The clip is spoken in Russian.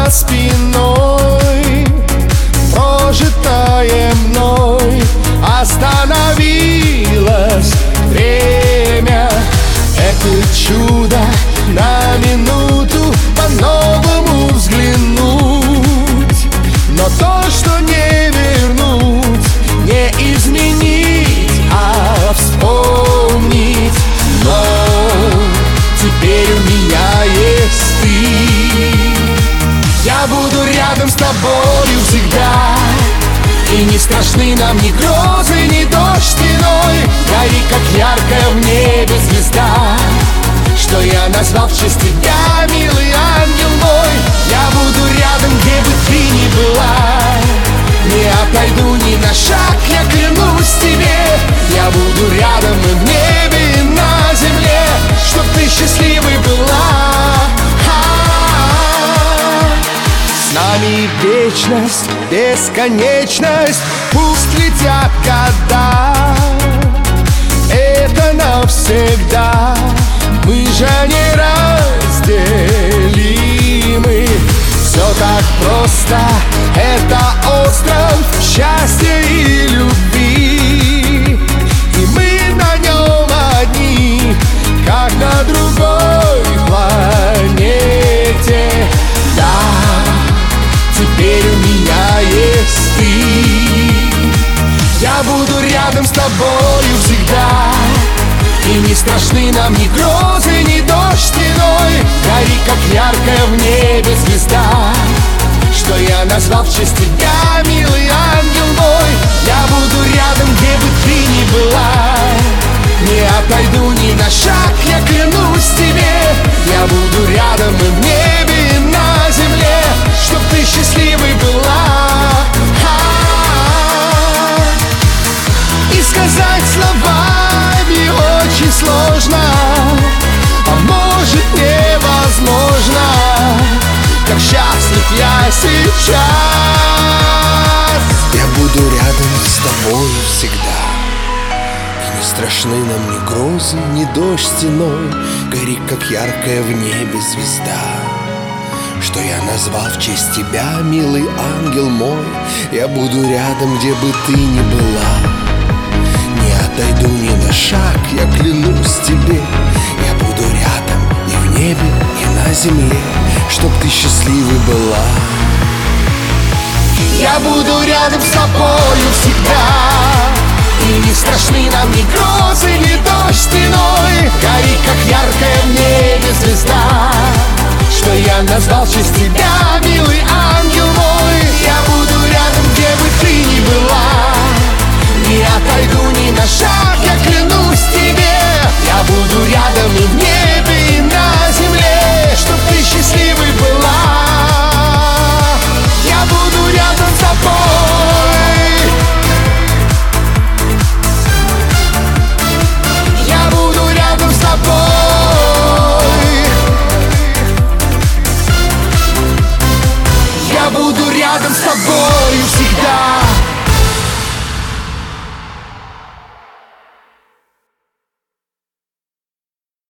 за спиной прожитое мной. Остановилось время, это чудо на минуту по-новому взглянуть. Но то, что не вернуть, не изменить, а вспомнить. Но теперь у меня есть ты. Я буду рядом с тобою всегда, и не страшны нам ни грозы, ни дождь стеной. Гори, как яркая в небе звезда, что я назвал в честь тебя, милый ангел мой. Я буду рядом, где бы ты ни была, не отойду ни на шаг, я клянусь тебе. Я буду рядом и в небе, и на земле, чтоб ты счастливой была. С нами вечность, бесконечность, пусть летят года, это навсегда. Мы же неразделимы, все так просто, это остров счастья и любви. И мы на нем одни, как на другой планете. Да, теперь у меня есть ты. Я буду рядом с тобою всегда, и не страшны нам ни грозы, ни дождь стеной. Гори, как яркая в небе звезда, что я назвал в честь тебя, милый ангел мой. Я буду рядом, где бы ты ни была, не отойду ни на шаг, я клянусь тебе. Я буду рядом и в небе, и на земле, чтоб ты счастливой была. И сказать словами очень сложно, а может невозможно, как счастлив я сейчас. Я буду рядом с тобой всегда, и не страшны нам ни грозы, ни дождь стеной. Гори, как яркая в небе звезда, что я назвал в честь тебя, милый ангел мой. Я буду рядом, где бы ты ни была, не отойду ни на шаг, я клянусь тебе. Я буду рядом и в небе, и на земле, чтоб ты счастливой была. Я буду рядом с тобою всегда, и не страшны нам ни грозы, ни дождь стеной. Гори, как яркая в небе звезда, что я назвал в честь тебя, милый ангел мой. Я буду рядом, где бы ты ни была, не отойду ни на шаг, я клянусь тебе. Я буду рядом и в небе,